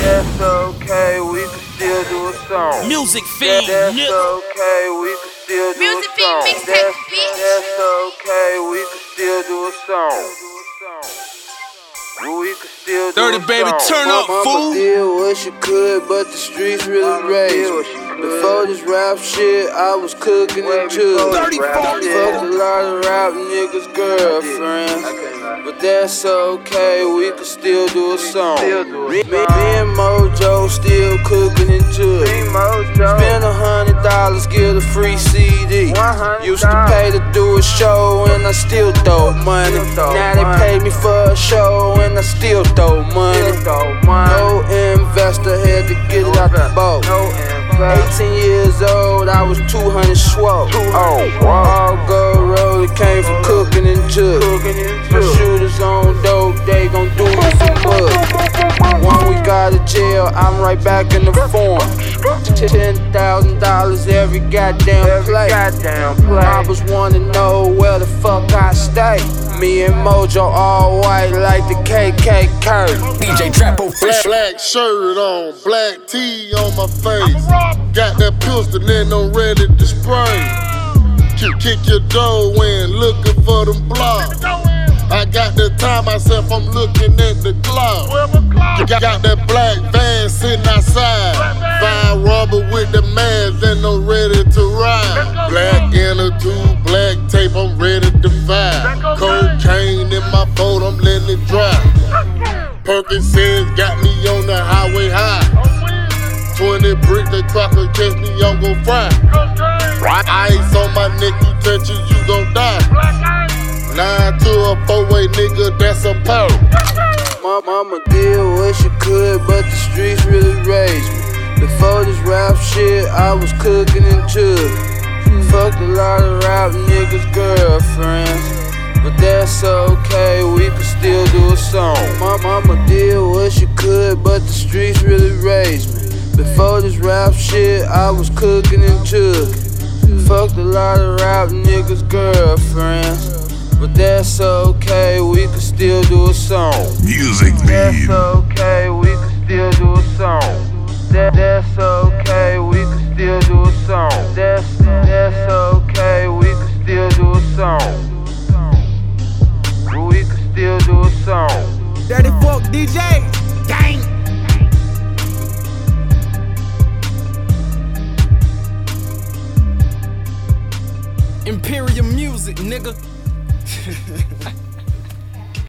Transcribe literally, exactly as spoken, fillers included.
that's okay, we can still do a song. Music Fiend, That's nigga. okay, we can still do Music a Fiend song. mixtape, That's, bitch. that's okay, we can still do a song. We can still do Dirty a baby, song. turn up, Mama fool. did what she could, but the streets really raised me. Before this rap shit, I was cooking and chillin'. thirty, forty. Fucked a lot of rap niggas' girlfriends, but that's okay, we can still do a song. Me, me and Mojo still cooking and chillin'. Spend a hundred dollars, get a free C D. Used to pay to do a show and I still throw money. Now they pay me for a show and I still throw money. No investor had to get it out the boat. eighteen years old, I was two hundred swole. Oh, all gold roll, it came from cooking and jug. My shooters on dope, they gon' do me some bug. When we got to jail, I'm right back in the form. Ten thousand dollars every goddamn play. Robbers wanna know where the fuck I stay. Me and Mojo all white like the K K K. D J Trappo Black, black shirt on, black tee on my face. Got that pistol and I'm ready to spray. Kick, kick your door in, looking for them blocks. I got the time myself, I'm looking at the clock. Got, got that black van sitting outside. Fine rubber with the mask and I'm ready to ride. Black inner tube, black tape, I'm ready to vibe. Cocaine in my boat, I'm letting it dry. Perkins says got me on the highway high. twenty bricks, the cracker catch me, I'm gon' fry. Ice on my neck, you touch it, you gon' die. Nine to a four-way nigga, that's a pole. My mama did what she could, but the streets really raised me. Before this rap shit, I was cooking and chugging. Fucked a lot of rap niggas' girlfriends, but that's okay, we can still do a song. My mama did what she could, but the streets really raised me. Before this rap shit, I was cooking and chugging. Fucked a lot of rap niggas' girlfriends, but that's okay, we can still do a song. Music That's Fiend. okay, we can still do a song. That, that's okay, we can still do a song. That's, that's okay, we can still do a song. We can still do a song. Dirty Folk D J, gang. Imperial Music, nigga.